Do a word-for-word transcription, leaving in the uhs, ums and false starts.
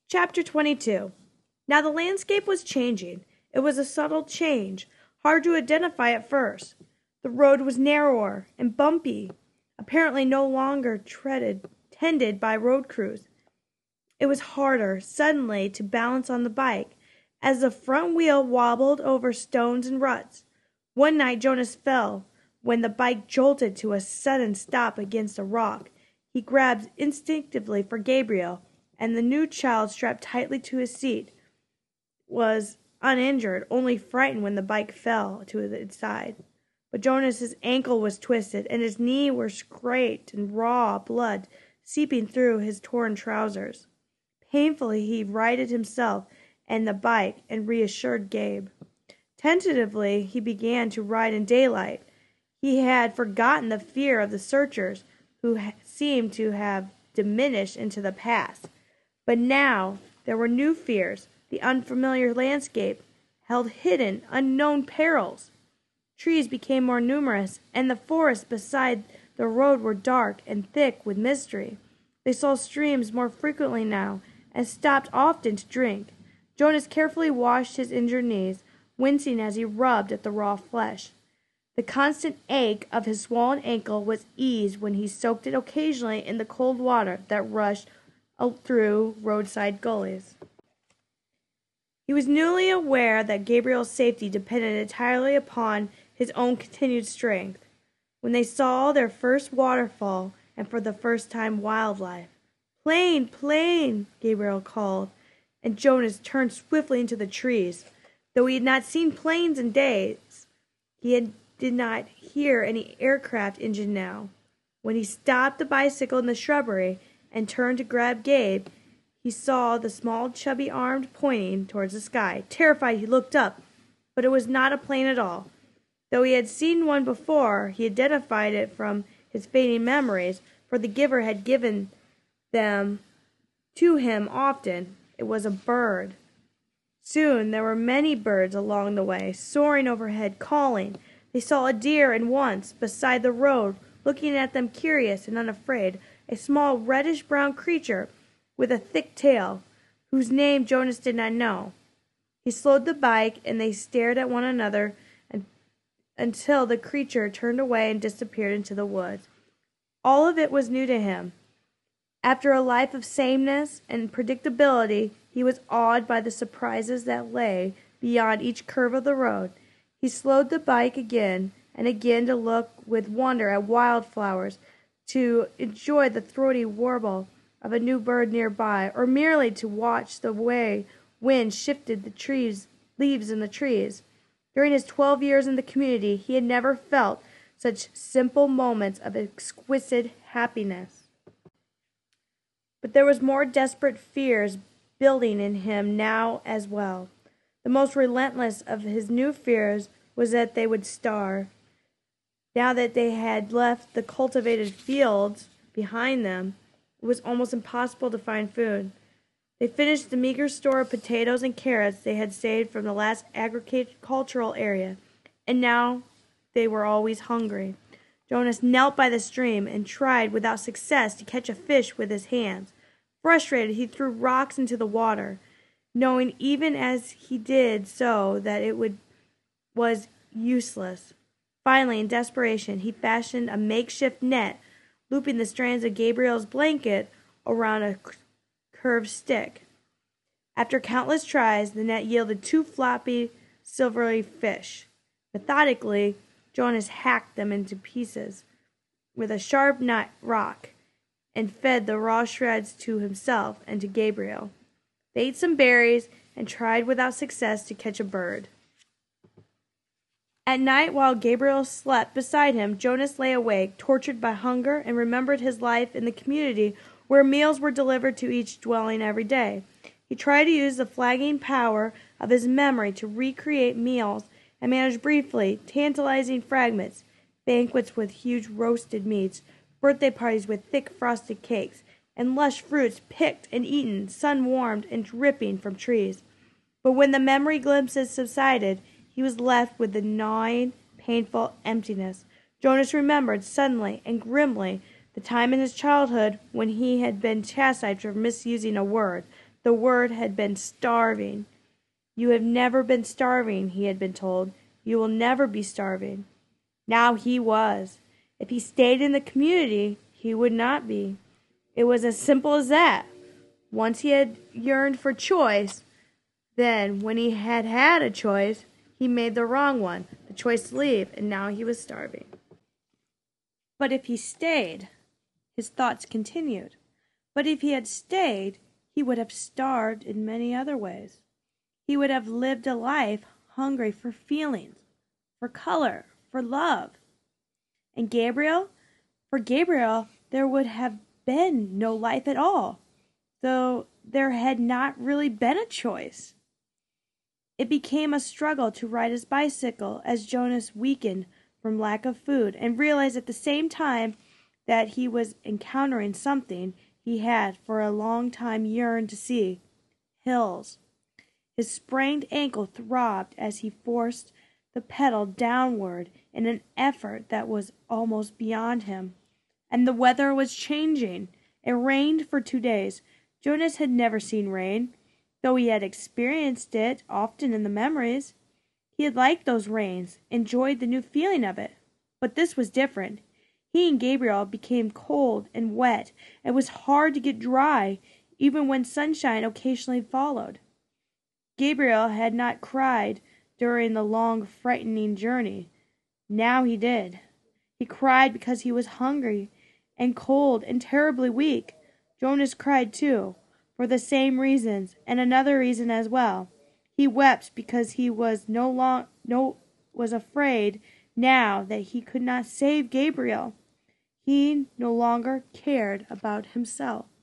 Chapter twenty-two. Now the landscape was changing. It was a subtle change, hard to identify at first. The road was narrower and bumpy, apparently no longer treaded, tended by road crews. It was harder, suddenly, to balance on the bike, as the front wheel wobbled over stones and ruts. One night Jonas fell, when the bike jolted to a sudden stop against a rock. He grabbed instinctively for Gabriel, and the new child, strapped tightly to his seat, was uninjured, only frightened when the bike fell to its side. But Jonas's ankle was twisted, and his knee was scraped, and raw blood seeping through his torn trousers. Painfully he righted himself and the bike and reassured Gabe. Tentatively he began to ride in daylight. He had forgotten the fear of the searchers, who seemed to have diminished into the past. But now there were new fears. The unfamiliar landscape held hidden, unknown perils. Trees became more numerous, and the forests beside the road were dark and thick with mystery. They saw streams more frequently now, and stopped often to drink. Jonas carefully washed his injured knees, wincing as he rubbed at the raw flesh. The constant ache of his swollen ankle was eased when he soaked it occasionally in the cold water that rushed through roadside gullies. He was newly aware that Gabriel's safety depended entirely upon his own continued strength. When they saw their first waterfall, and for the first time wildlife, "Plane, plane!" Gabriel called, and Jonas turned swiftly into the trees. Though he had not seen planes in days, he had, did not hear any aircraft engine now. When he stopped the bicycle in the shrubbery and turned to grab Gabe, he saw the small chubby arm pointing towards the sky. Terrified, he looked up, but it was not a plane at all. Though he had seen one before, he identified it from his fading memories, for the giver had given them to him often. It was a bird. Soon there were many birds along the way, soaring overhead, calling. They saw a deer, and once, beside the road, looking at them curious and unafraid, a small reddish-brown creature with a thick tail, whose name Jonas did not know. He slowed the bike, and they stared at one another and, until the creature turned away and disappeared into the woods. All of it was new to him. After a life of sameness and predictability, he was awed by the surprises that lay beyond each curve of the road. He slowed the bike again and again to look with wonder at wildflowers, to enjoy the throaty warble of a new bird nearby, or merely to watch the way wind shifted the trees, leaves in the trees. During his twelve years in the community, he had never felt such simple moments of exquisite happiness. But there was more desperate fears building in him now as well. The most relentless of his new fears was that they would starve. Now that they had left the cultivated fields behind them, it was almost impossible to find food. They finished the meager store of potatoes and carrots they had saved from the last agricultural area, and now they were always hungry. Jonas knelt by the stream and tried without success to catch a fish with his hands. Frustrated, he threw rocks into the water, knowing even as he did so that it would was useless. Finally, in desperation, he fashioned a makeshift net, looping the strands of Gabriel's blanket around a curved stick. After countless tries, the net yielded two floppy, silvery fish. Methodically, Jonas hacked them into pieces with a sharp nut rock and fed the raw shreds to himself and to Gabriel. They ate some berries and tried without success to catch a bird. At night, while Gabriel slept beside him, Jonas lay awake, tortured by hunger, and remembered his life in the community where meals were delivered to each dwelling every day. He tried to use the flagging power of his memory to recreate meals and manage briefly tantalizing fragments, banquets with huge roasted meats, birthday parties with thick frosted cakes, and lush fruits picked and eaten, sun-warmed and dripping from trees. But when the memory glimpses subsided, he was left with the gnawing, painful emptiness. Jonas remembered suddenly and grimly the time in his childhood when he had been chastised for misusing a word, The word had been starving. You have never been starving, he had been told. You will never be starving. Now he was. If he stayed in the community, he would not be. It was as simple as that. Once he had yearned for choice, then when he had had a choice, he made the wrong one, the choice to leave, and now he was starving. But if he stayed, his thoughts continued. But if he had stayed, he would have starved in many other ways. He would have lived a life hungry for feelings, for color, for love. And Gabriel? For Gabriel, there would have been no life at all, though there had not really been a choice. It became a struggle to ride his bicycle as Jonas weakened from lack of food and realized at the same time that he was encountering something he had for a long time yearned to see: hills. His sprained ankle throbbed as he forced the pedal downward in an effort that was almost beyond him. And the weather was changing. It rained for two days. Jonas had never seen rain, though he had experienced it often in the memories. He had liked those rains, enjoyed the new feeling of it. But this was different. He and Gabriel became cold and wet. It was hard to get dry, even when sunshine occasionally followed. Gabriel had not cried during the long, frightening journey. Now he did. He cried because he was hungry and cold and terribly weak. Jonas cried too, for the same reasons, and another reason as well. He wept because he was no long no was afraid now that he could not save Gabriel. He no longer cared about himself.